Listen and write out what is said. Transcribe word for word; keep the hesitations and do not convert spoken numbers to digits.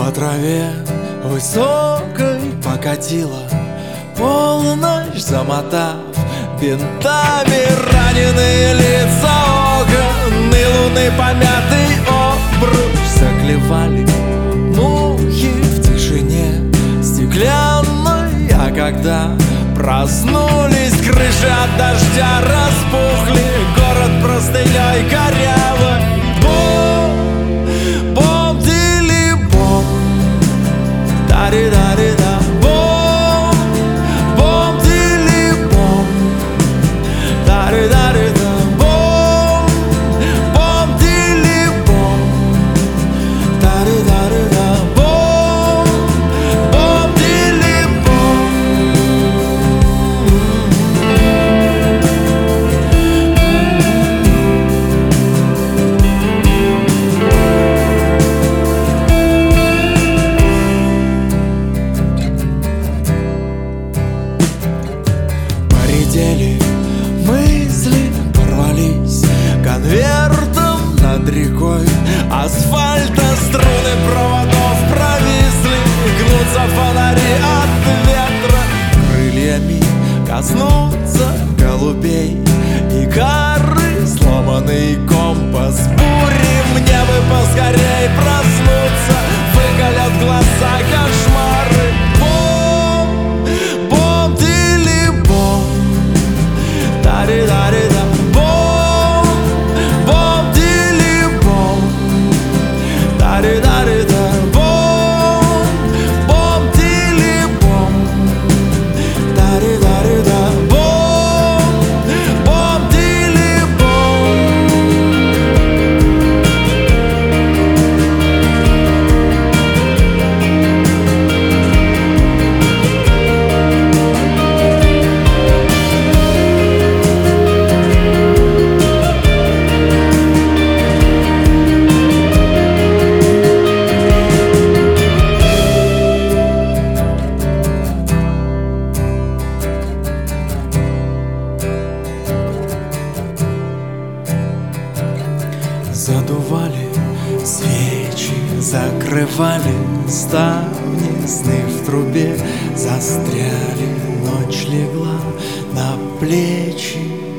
По траве высокой покатила полночь, замотав бинтами раненые лица окон, и луны помятый обруч заклевали мухи в тишине стеклянной. А когда проснулись, крыши от дождя распухли, город простыней корявый. Бом, бом, дили, бом, дари-дари-да. Бом, бом, дили, бом, дари-дари-да. Бом, бом, дили, бом, дари-дари-да. Бом, бом, дили, бом. Поредели мысли, порвались конвертом над рекой асфальта, струны проводов провисли, гнутся фонари от ветра, крыльями коснутся голубей и коры, сломанный компас бури. Мне бы поскорей проснуться, выколят глаза кошмары. Бом, бом, дили, бом, дари-дари-да. Бом, бом, дили, бом, дари-дари-да. Бом, бом, дили, бом, дари-дари-да. Бом, бом, дили, бом. Задували свечи, закрывали ставни, сны в трубе застряли, ночь легла на плечи.